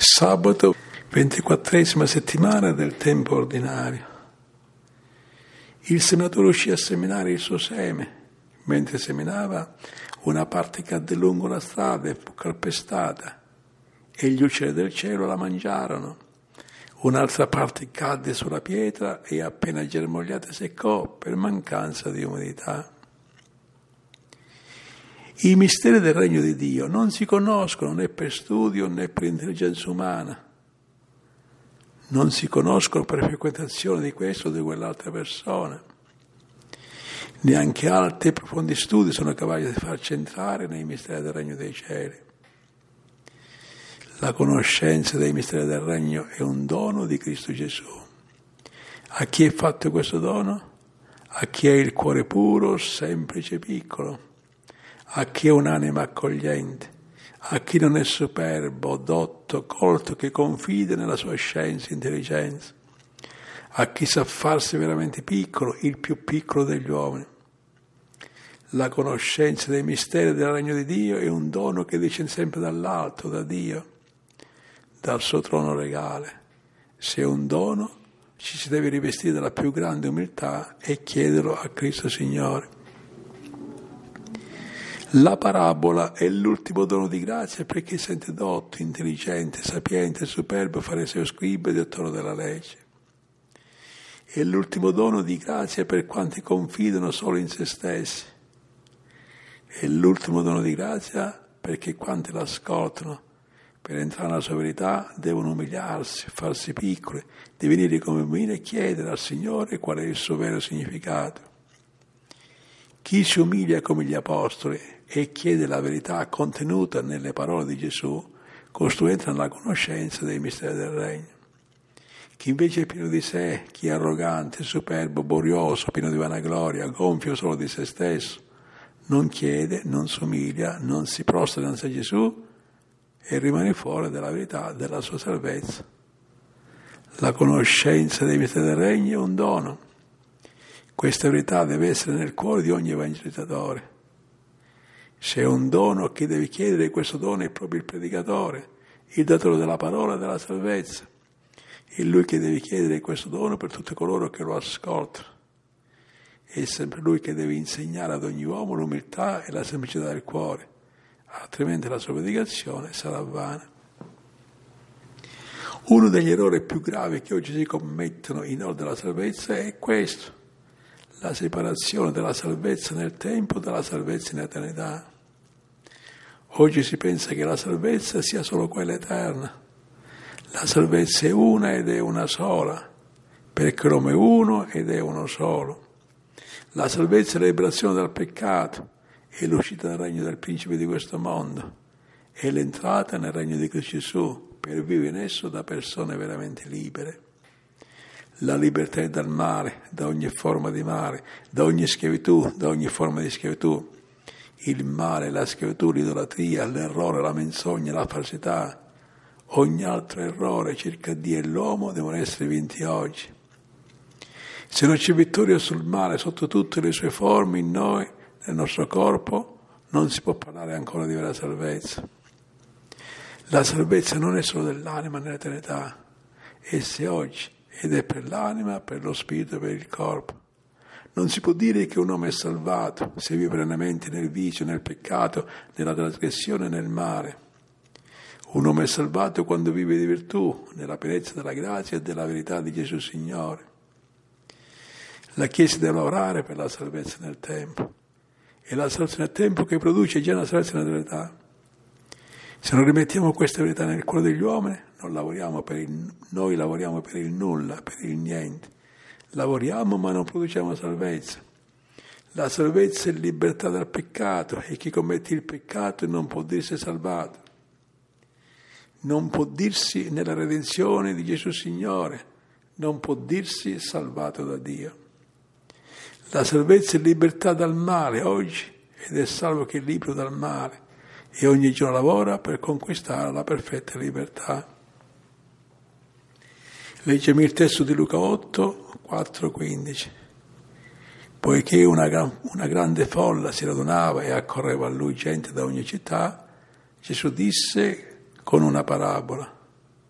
Sabato, 24esima settimana del tempo ordinario. Il senatore uscì a seminare il suo seme. Mentre seminava, una parte cadde lungo la strada e fu calpestata, e gli uccelli del cielo la mangiarono. Un'altra parte cadde sulla pietra e appena germogliata seccò per mancanza di umidità. I misteri del regno di Dio non si conoscono né per studio né per intelligenza umana. Non si conoscono per frequentazione di questa o di quell'altra persona. Neanche alti e profondi studi sono capaci di farci entrare nei misteri del regno dei cieli. La conoscenza dei misteri del regno è un dono di Cristo Gesù. A chi è fatto questo dono? A chi ha il cuore puro, semplice, piccolo. A chi è un'anima accogliente, a chi non è superbo, dotto, colto, che confida nella sua scienza e intelligenza, a chi sa farsi veramente piccolo, il più piccolo degli uomini. La conoscenza dei misteri del regno di Dio è un dono che discende sempre dall'alto, da Dio, dal suo trono regale. Se è un dono, ci si deve rivestire della più grande umiltà e chiederlo a Cristo Signore. La parabola è l'ultimo dono di grazia per chi sente dotto, intelligente, sapiente, superbo, fariseo, scriba e dottore della legge. È l'ultimo dono di grazia per quanti confidano solo in se stessi. È l'ultimo dono di grazia perché quanti l'ascoltano, per entrare nella sua verità, devono umiliarsi, farsi piccoli, divenire come bambini e chiedere al Signore qual è il suo vero significato. Chi si umilia come gli apostoli e chiede la verità contenuta nelle parole di Gesù, costui entra nella conoscenza dei misteri del regno. Chi invece è pieno di sé, chi è arrogante, superbo, borioso, pieno di vanagloria, gonfio solo di se stesso, non chiede, non si umilia, non si prostra dinanzi a Gesù e rimane fuori dalla verità della sua salvezza. La conoscenza dei misteri del regno è un dono. Questa verità deve essere nel cuore di ogni evangelizzatore. Se è un dono, chi deve chiedere questo dono è proprio il predicatore, il datore della parola e della salvezza. È lui che deve chiedere questo dono per tutti coloro che lo ascoltano. È sempre lui che deve insegnare ad ogni uomo l'umiltà e la semplicità del cuore, altrimenti la sua predicazione sarà vana. Uno degli errori più gravi che oggi si commettono in ordine alla salvezza è questo: la separazione della salvezza nel tempo dalla salvezza in eternità. Oggi si pensa che la salvezza sia solo quella eterna. La salvezza è una ed è una sola, perché l'uomo è uno ed è uno solo. La salvezza è la liberazione dal peccato, è l'uscita dal regno del principe di questo mondo, è l'entrata nel regno di Cristo Gesù, per vivere in esso da persone veramente libere. La libertà dal male, da ogni forma di male, da ogni schiavitù, da ogni forma di schiavitù. Il male, la schiavitù, l'idolatria, l'errore, la menzogna, la falsità, ogni altro errore circa Dio e l'uomo devono essere vinti oggi. Se non c'è vittoria sul male sotto tutte le sue forme in noi, nel nostro corpo, non si può parlare ancora di vera salvezza. La salvezza non è solo dell'anima nell'eternità, essa è oggi ed è per l'anima, per lo spirito e per il corpo. Non si può dire che un uomo è salvato se vive pienamente nel vizio, nel peccato, nella trasgressione e nel male. Un uomo è salvato quando vive di virtù, nella pienezza della grazia e della verità di Gesù Signore. La Chiesa deve lavorare per la salvezza nel tempo. È la salvezza nel tempo che produce già una salvezza nell'eternità. Se non rimettiamo questa verità nel cuore degli uomini, noi lavoriamo per il nulla, per il niente. Lavoriamo ma non produciamo salvezza. La salvezza è libertà dal peccato e chi commette il peccato non può dirsi salvato. Non può dirsi nella redenzione di Gesù Signore, non può dirsi salvato da Dio. La salvezza è libertà dal male oggi ed è salvo che è libero dal male e ogni giorno lavora per conquistare la perfetta libertà. Leggiamo il testo di Luca 8, 4-15. Poiché una grande folla si radunava e accorreva a lui gente da ogni città, Gesù disse con una parabola: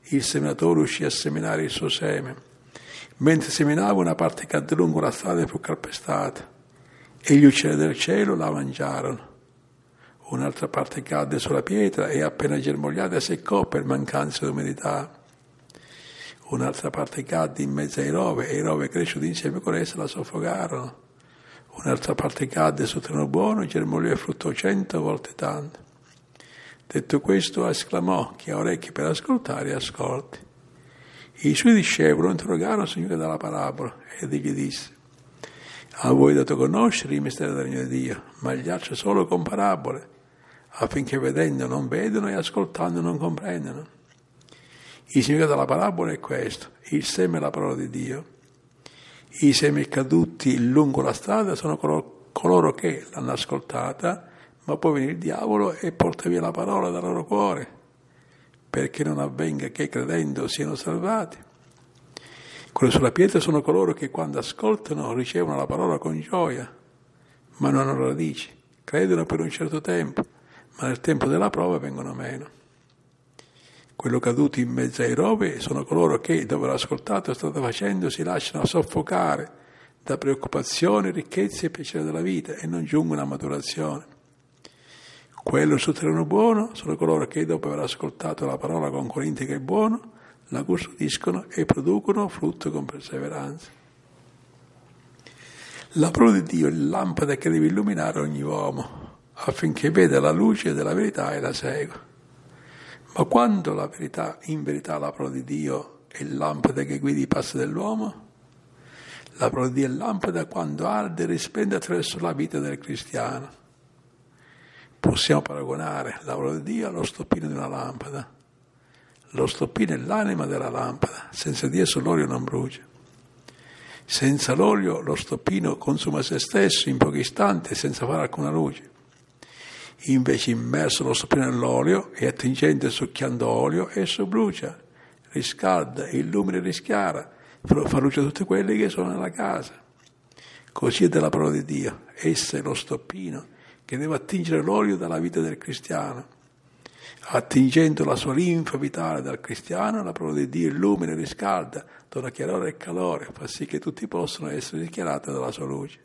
il seminatore uscì a seminare il suo seme. Mentre seminava, una parte cadde lungo la strada più calpestata e gli uccelli del cielo la mangiarono. Un'altra parte cadde sulla pietra e appena germogliata seccò per mancanza di umidità. Un'altra parte cadde in mezzo ai rovi e i rovi cresciuti insieme con essa la soffocarono. Un'altra parte cadde su terreno buono, germogliò e fruttò 100 volte tanto. Detto questo, esclamò: chi ha orecchi per ascoltare, ascolti. I suoi discepoli interrogarono il Signore dalla parabola ed egli disse: a voi è dato conoscere il mistero del regno di Dio, ma agli altri solo con parabole, affinché vedendo non vedono e ascoltando non comprendono. Il significato della parabola è questo: il seme è la parola di Dio. I semi caduti lungo la strada sono coloro che l'hanno ascoltata, ma poi viene il diavolo e porta via la parola dal loro cuore, perché non avvenga che credendo siano salvati. Quelli sulla pietra sono coloro che quando ascoltano ricevono la parola con gioia, ma non hanno radici, credono per un certo tempo, ma nel tempo della prova vengono meno. Quello caduto in mezzo ai rovi sono coloro che, dopo aver ascoltato e strada facendo, si lasciano soffocare da preoccupazioni, ricchezze e piacere della vita e non giungono a maturazione. Quello sul terreno buono sono coloro che, dopo aver ascoltato la parola con cuore integro e buono, la custodiscono e producono frutto con perseveranza. La parola di Dio è la lampada che deve illuminare ogni uomo, affinché veda la luce della verità e la segua. Ma quando in verità la parola di Dio è lampada che guida i passi dell'uomo, la parola di Dio è lampada quando arde e risplende attraverso la vita del cristiano. Possiamo paragonare la parola di Dio allo stoppino di una lampada. Lo stoppino è l'anima della lampada, senza di esso l'olio non brucia. Senza l'olio lo stoppino consuma se stesso in pochi istanti senza fare alcuna luce. Invece immerso lo stoppino nell'olio e attingendo e succhiando olio, esso brucia, riscalda, illumina e rischiara, fa luce a tutte quelle che sono nella casa. Così è della parola di Dio, essa è lo stoppino che deve attingere l'olio dalla vita del cristiano. Attingendo la sua linfa vitale dal cristiano, la parola di Dio illumina e riscalda, dona chiarore e calore, fa sì che tutti possano essere rischiarati dalla sua luce.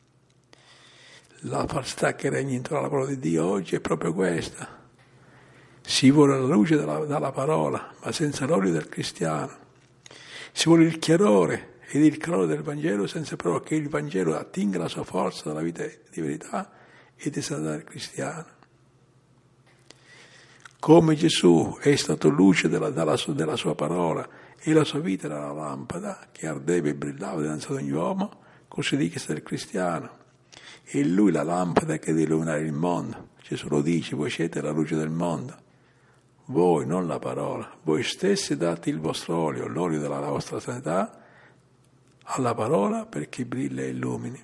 La falsità che regna intorno alla parola di Dio oggi è proprio questa. Si vuole la luce dalla parola, ma senza l'olio del cristiano. Si vuole il chiarore ed il calore del Vangelo, senza però che il Vangelo attinga la sua forza dalla vita di verità e di santità del cristiano. Come Gesù è stato luce della sua parola e la sua vita era la lampada che ardeva e brillava dinanzi ad ogni uomo, così dice il cristiano. E lui la lampada che deve illuminare il mondo. Gesù lo dice: voi siete la luce del mondo. Voi, non la parola, voi stessi date il vostro olio, l'olio della vostra santità, alla parola perché brilla e illumini.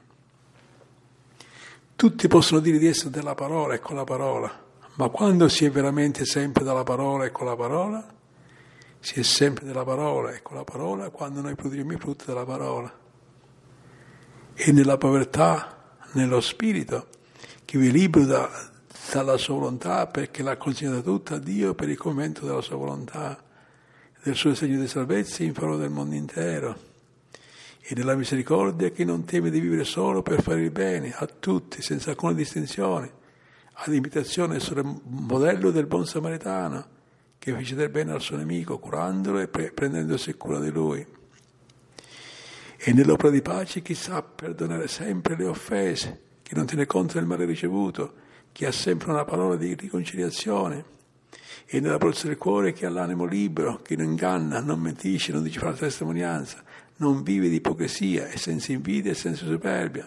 Tutti possono dire di essere della parola e con la parola, ma quando si è veramente sempre dalla parola e con la parola? Si è sempre della parola e con la parola quando noi produciamo i frutti della parola. E nella povertà, nello spirito, che vi libera dalla sua volontà perché l'ha consegnata tutta a Dio per il compimento della sua volontà, del suo segno di salvezza in favore del mondo intero, e nella misericordia che non teme di vivere solo per fare il bene a tutti, senza alcuna distinzione, ad imitazione sul modello del buon samaritano, che fece del bene al suo nemico, curandolo e prendendosi cura di lui. E nell'opera di pace chi sa perdonare sempre le offese, chi non tiene conto del male ricevuto, chi ha sempre una parola di riconciliazione, e nella purezza del cuore chi ha l'animo libero, chi non inganna, non mentisce, non dice falsa testimonianza, non vive di ipocrisia e senza invidia e senza superbia.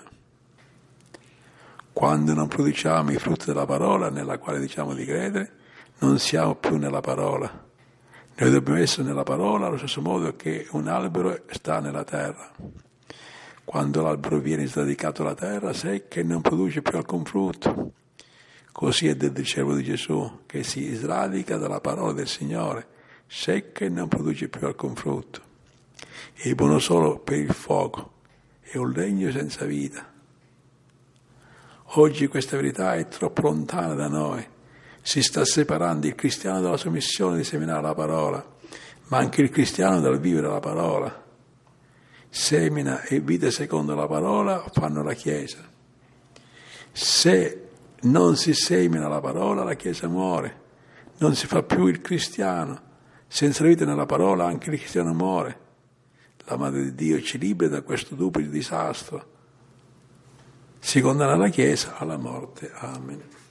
Quando non produciamo i frutti della parola nella quale diciamo di credere, non siamo più nella parola. Noi dobbiamo essere nella parola allo stesso modo che un albero sta nella terra. Quando l'albero viene sradicato alla terra, secca e non produce più alcun frutto. Così è del discepolo di Gesù, che si sradica dalla parola del Signore, secca e non produce più alcun frutto. È buono solo per il fuoco, è un legno senza vita. Oggi questa verità è troppo lontana da noi. Si sta separando il cristiano dalla sua missione di seminare la parola, ma anche il cristiano deve vivere la parola. Semina e vite secondo la parola fanno la Chiesa. Se non si semina la parola, la Chiesa muore, non si fa più il cristiano. Senza la vita nella parola anche il cristiano muore. La Madre di Dio ci libera da questo duplice disastro. Si condanna la Chiesa alla morte. Amen.